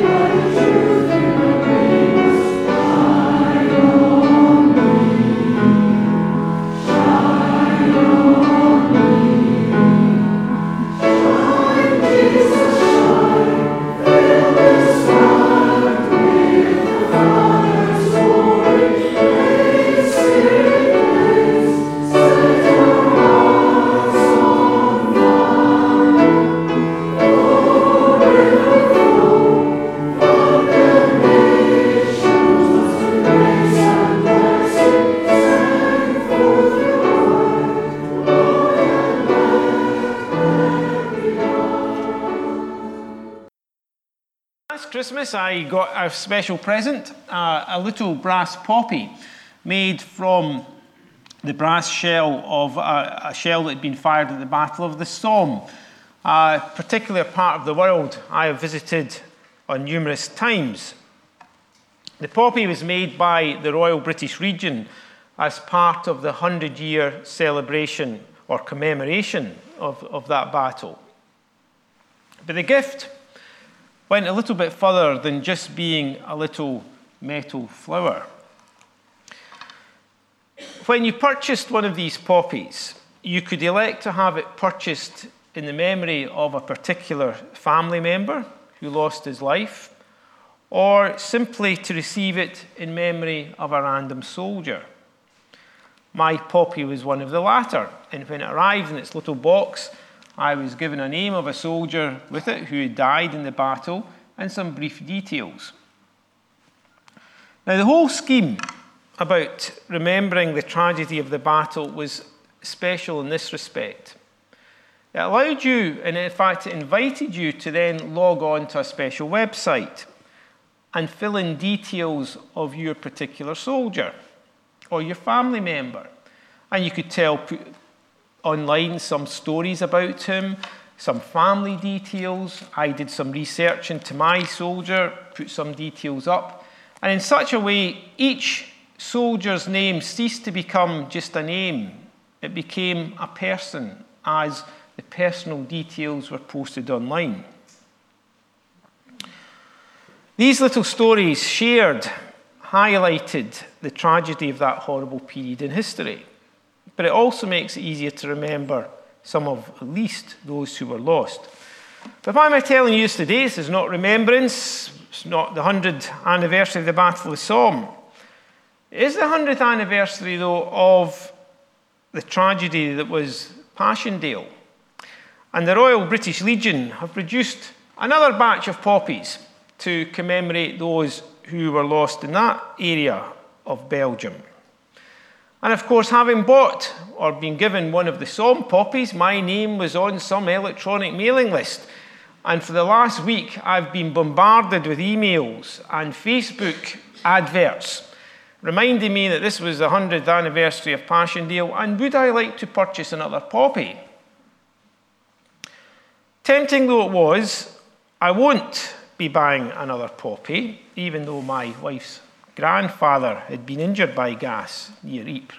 Christmas, I got a special present, a little brass poppy made from the brass shell of a shell that had been fired at the Battle of the Somme, a particular part of the world I have visited on numerous times. The poppy was made by the Royal British Legion as part of the 100-year celebration or commemoration of that battle. But the gift went a little bit further than just being a little metal flower. When you purchased one of these poppies, you could elect to have it purchased in the memory of a particular family member who lost his life, or simply to receive it in memory of a random soldier. My poppy was one of the latter, and when it arrived in its little box, I was given a name of a soldier with it who had died in the battle and some brief details. Now, the whole scheme about remembering the tragedy of the battle was special in this respect. It allowed you, and in fact, it invited you to then log on to a special website and fill in details of your particular soldier or your family member. And you could put online some stories about him, some family details. I did some research into my soldier, put some details up. And in such a way, each soldier's name ceased to become just a name. It became a person as the personal details were posted online. These little stories highlighted the tragedy of that horrible period in history. But it also makes it easier to remember some of, at least, those who were lost. But why am I telling you this today? This is not remembrance. It's not the 100th anniversary of the Battle of the Somme. It is the 100th anniversary, though, of the tragedy that was Passchendaele. And the Royal British Legion have produced another batch of poppies to commemorate those who were lost in that area of Belgium. And of course, having bought or been given one of the Somme poppies, my name was on some electronic mailing list. And for the last week, I've been bombarded with emails and Facebook adverts reminding me that this was the 100th anniversary of Passchendaele, and would I like to purchase another poppy? Tempting though it was, I won't be buying another poppy, even though my wife's grandfather had been injured by gas near Ypres.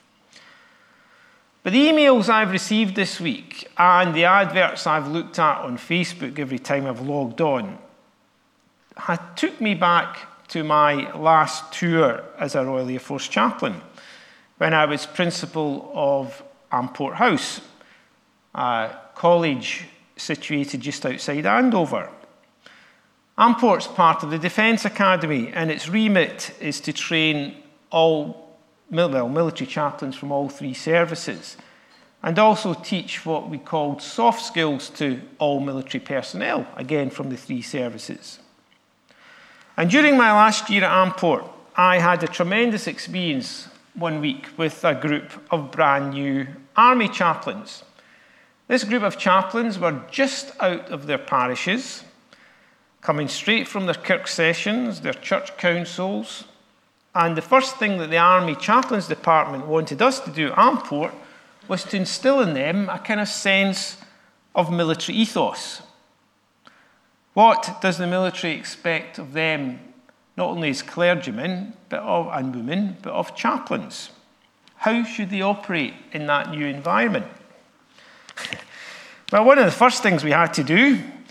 But the emails I've received this week and the adverts I've looked at on Facebook every time I've logged on took me back to my last tour as a Royal Air Force chaplain when I was principal of Amport House, a college situated just outside Andover. Amport's part of the Defence Academy, and its remit is to train all military chaplains from all three services, and also teach what we called soft skills to all military personnel, again from the three services. And during my last year at Amport, I had a tremendous experience one week with a group of brand new army chaplains. This group of chaplains were just out of their parishes, coming straight from their kirk sessions, their church councils, and the first thing that the Army Chaplains Department wanted us to do at Amport was to instill in them a kind of sense of military ethos. What does the military expect of them, not only as clergymen and women, but of chaplains? How should they operate in that new environment? Well, one of the first things we had to do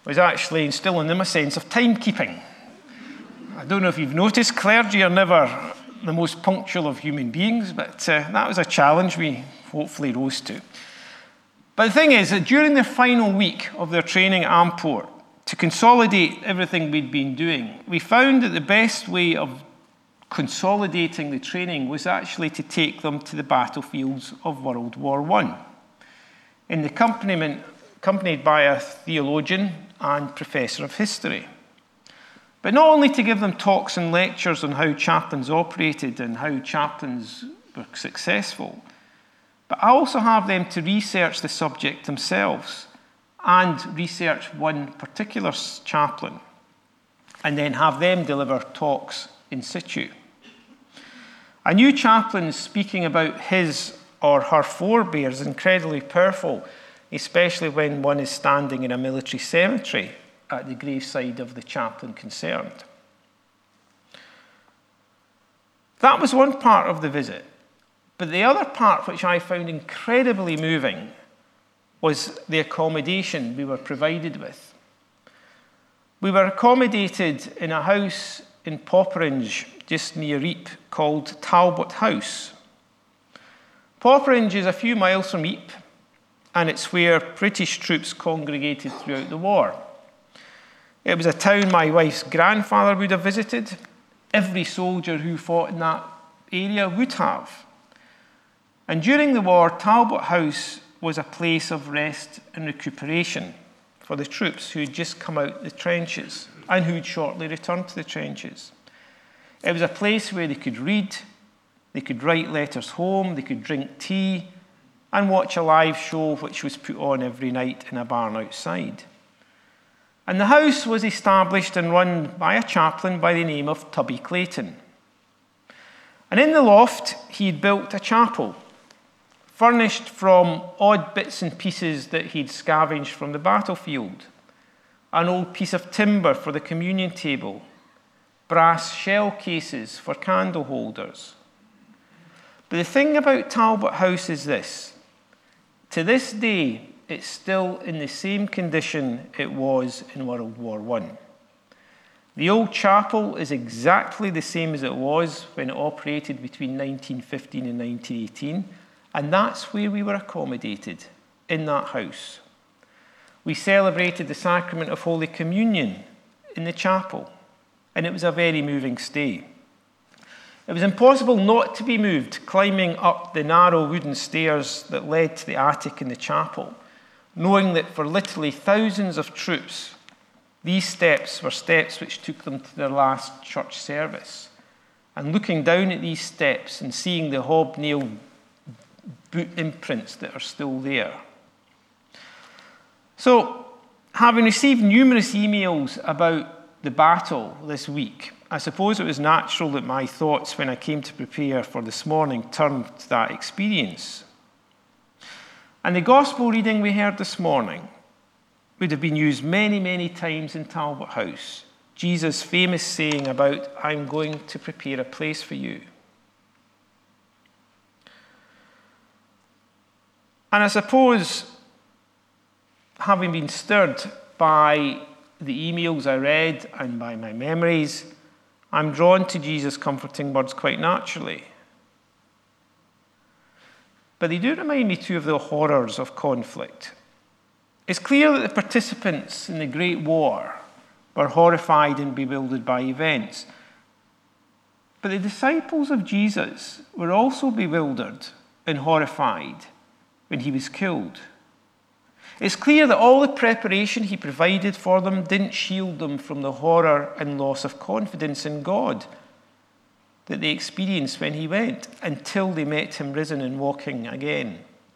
was actually instilling them a sense of timekeeping. I don't know if you've noticed, clergy are never the most punctual of human beings, but that was a challenge we hopefully rose to. But the thing is that during the final week of their training at Amport, to consolidate everything we'd been doing, we found that the best way of consolidating the training was actually to take them to the battlefields of World War I, in the accompanied by a theologian and professor of history. But not only to give them talks and lectures on how chaplains operated and how chaplains were successful, but I also have them to research the subject themselves and research one particular chaplain, and then have them deliver talks in situ. A new chaplain speaking about his or her forebears is incredibly powerful, especially when one is standing in a military cemetery at the graveside of the chaplain concerned. That was one part of the visit. But the other part, which I found incredibly moving, was the accommodation we were provided with. We were accommodated in a house in Poperinghe, just near Ypres, called Talbot House. Poperinghe is a few miles from Ypres, and it's where British troops congregated throughout the war. It was a town my wife's grandfather would have visited. Every soldier who fought in that area would have. And during the war, Talbot House was a place of rest and recuperation for the troops who had just come out the trenches and who would shortly return to the trenches. It was a place where they could read, they could write letters home, they could drink tea, and watch a live show which was put on every night in a barn outside. And the house was established and run by a chaplain by the name of Tubby Clayton. And in the loft, he had built a chapel, furnished from odd bits and pieces that he'd scavenged from the battlefield. An old piece of timber for the communion table, brass shell cases for candle holders. But the thing about Talbot House is this: to this day, it's still in the same condition it was in World War I. The old chapel is exactly the same as it was when it operated between 1915 and 1918, and that's where we were accommodated, in that house. We celebrated the sacrament of Holy Communion in the chapel, and it was a very moving stay. It was impossible not to be moved climbing up the narrow wooden stairs that led to the attic in the chapel, knowing that for literally thousands of troops, these steps were steps which took them to their last church service. And looking down at these steps and seeing the hobnail boot imprints that are still there. So, having received numerous emails about the battle this week, I suppose it was natural that my thoughts when I came to prepare for this morning turned to that experience. And the gospel reading we heard this morning would have been used many, many times in Talbot House. Jesus' famous saying about, "I'm going to prepare a place for you." And I suppose, having been stirred by the emails I read and by my memories, I'm drawn to Jesus' comforting words quite naturally. But they do remind me too of the horrors of conflict. It's clear that the participants in the Great War were horrified and bewildered by events. But the disciples of Jesus were also bewildered and horrified when he was killed. It's clear that all the preparation he provided for them didn't shield them from the horror and loss of confidence in God that they experienced when he went, until they met him risen and walking again.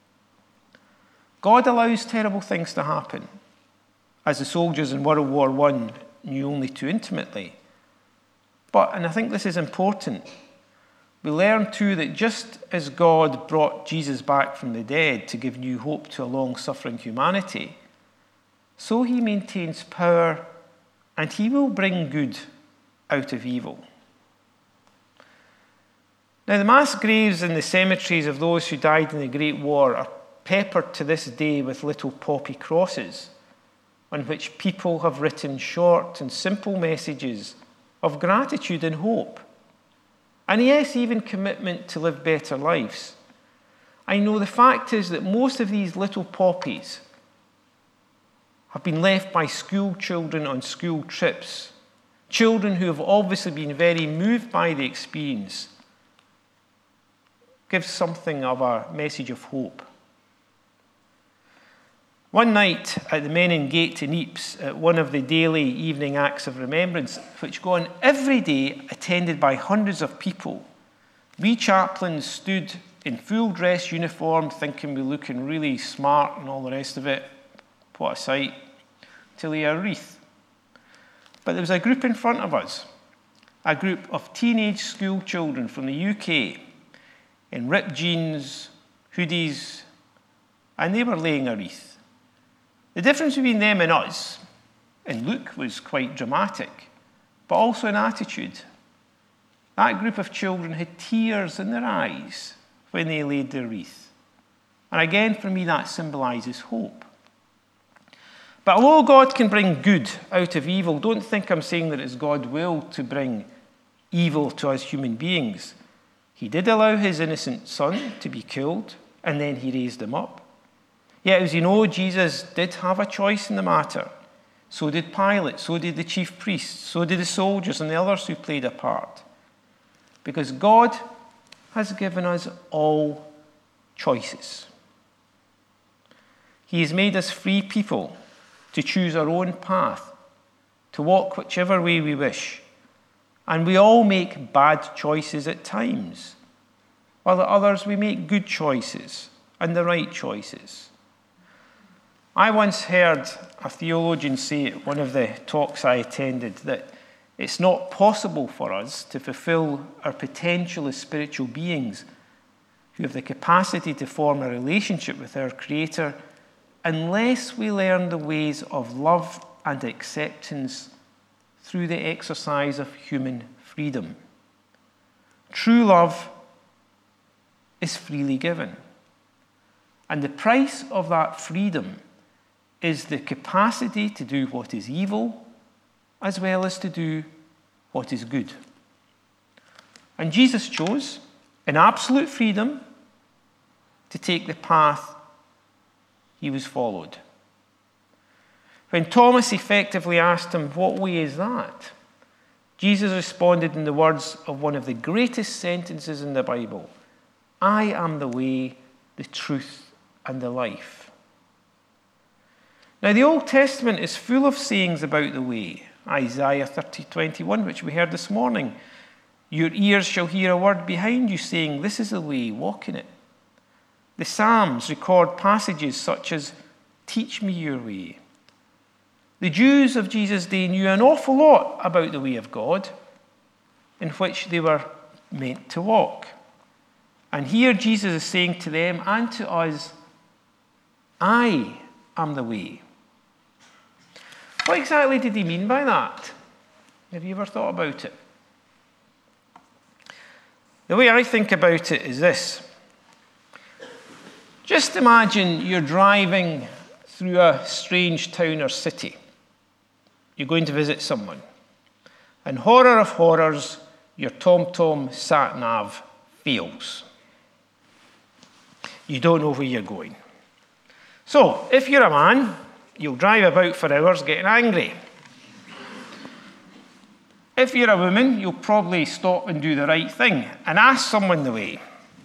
God allows terrible things to happen, as the soldiers in World War I knew only too intimately. But, and I think this is important, we learn too that just as God brought Jesus back from the dead to give new hope to a long-suffering humanity, so he maintains power, and he will bring good out of evil. Now, the mass graves in the cemeteries of those who died in the Great War are peppered to this day with little poppy crosses, on which people have written short and simple messages of gratitude and hope. And yes, even commitment to live better lives. I know the fact is that most of these little poppies have been left by school children on school trips, children who have obviously been very moved by the experience. Gives something of a message of hope. One night at the Menin Gate in Ypres, at one of the daily evening acts of remembrance, which go on every day, attended by hundreds of people, we chaplains stood in full dress uniform, thinking we were looking really smart and all the rest of it. What a sight. To lay a wreath. But there was a group in front of us, a group of teenage school children from the UK, in ripped jeans, hoodies, and they were laying a wreath. The difference between them and us in look was quite dramatic, but also in attitude. That group of children had tears in their eyes when they laid their wreath. And again, for me, that symbolises hope. But although God can bring good out of evil, don't think I'm saying that it's God's will to bring evil to us human beings. He did allow his innocent son to be killed, and then he raised him up. Yet, as you know, Jesus did have a choice in the matter. So did Pilate, so did the chief priests, so did the soldiers and the others who played a part. Because God has given us all choices. He has made us free people to choose our own path, to walk whichever way we wish. And we all make bad choices at times, while at others we make good choices and the right choices. I once heard a theologian say at one of the talks I attended that it's not possible for us to fulfill our potential as spiritual beings who have the capacity to form a relationship with our Creator unless we learn the ways of love and acceptance through the exercise of human freedom. True love is freely given. And the price of that freedom is the capacity to do what is evil as well as to do what is good. And Jesus chose, in absolute freedom, to take the path he was followed. When Thomas effectively asked him, "What way is that?" Jesus responded in the words of one of the greatest sentences in the Bible, "I am the way, the truth, and the life." Now, the Old Testament is full of sayings about the way. Isaiah 30:21, which we heard this morning. Your ears shall hear a word behind you saying, "This is the way, walk in it." The Psalms record passages such as, "Teach me your way." The Jews of Jesus' day knew an awful lot about the way of God in which they were meant to walk. And here Jesus is saying to them and to us, "I am the way." What exactly did he mean by that? Have you ever thought about it? The way I think about it is this. Just imagine you're driving through a strange town or city. You're going to visit someone. And horror of horrors, your TomTom sat-nav fails. You don't know where you're going. So, if you're a man, you'll drive about for hours getting angry. If you're a woman, you'll probably stop and do the right thing and ask someone the way.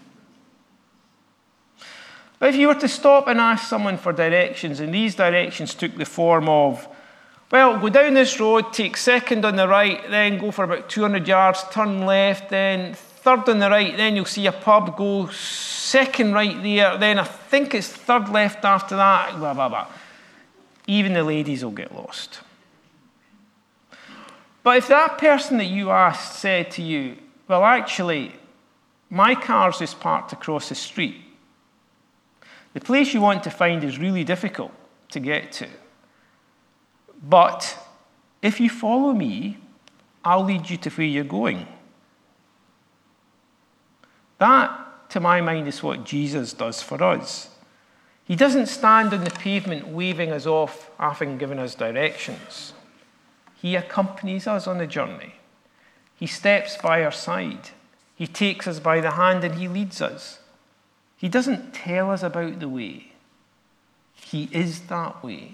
But if you were to stop and ask someone for directions, and these directions took the form of, well, go down this road, take second on the right, then go for about 200 yards, turn left, then third on the right, then you'll see a pub, go second right there, then I think it's third left after that, blah, blah, blah. Even the ladies will get lost. But if that person that you asked said to you, well, actually, my car's just parked across the street. The place you want to find is really difficult to get to. But if you follow me, I'll lead you to where you're going. That, to my mind, is what Jesus does for us. He doesn't stand on the pavement waving us off, having given us directions. He accompanies us on the journey. He steps by our side. He takes us by the hand and he leads us. He doesn't tell us about the way. He is that way.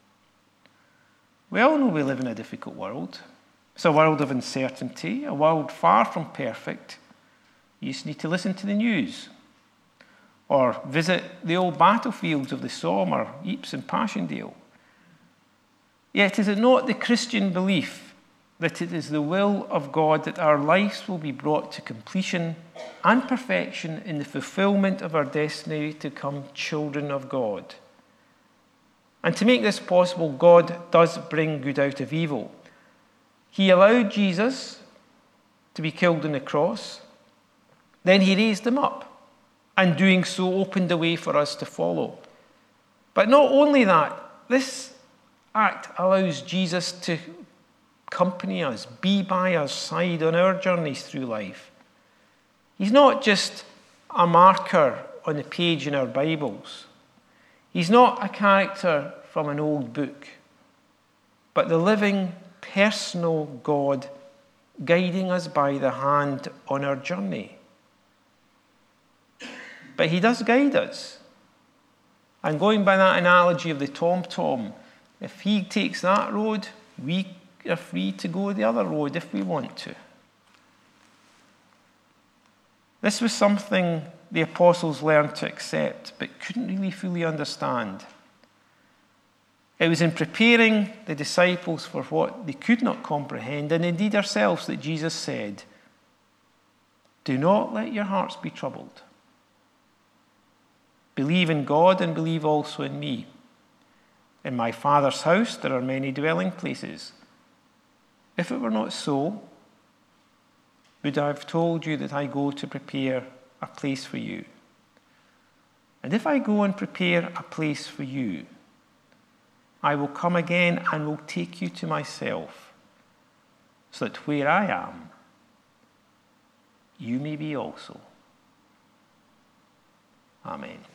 We all know we live in a difficult world. It's a world of uncertainty, a world far from perfect. You just need to listen to the news or visit the old battlefields of the Somme or Ypres and Passchendaele. Yet is it not the Christian belief that it is the will of God that our lives will be brought to completion and perfection in the fulfillment of our destiny to become children of God? And to make this possible, God does bring good out of evil. He allowed Jesus to be killed on the cross. Then he raised him up, and doing so opened the way for us to follow. But not only that, this act allows Jesus to accompany us, be by our side on our journeys through life. He's not just a marker on the page in our Bibles. He's not a character from an old book, but the living, personal God guiding us by the hand on our journey. But he does guide us. And going by that analogy of the tom-tom, if he takes that road, we are free to go the other road if we want to. This was something the apostles learned to accept, but couldn't really fully understand. It was in preparing the disciples for what they could not comprehend, and indeed ourselves, that Jesus said, "Do not let your hearts be troubled. Believe in God and believe also in me. In my Father's house there are many dwelling places. If it were not so, would I have told you that I go to prepare a place for you? And if I go and prepare a place for you, I will come again and will take you to myself, so that where I am, you may be also." Amen.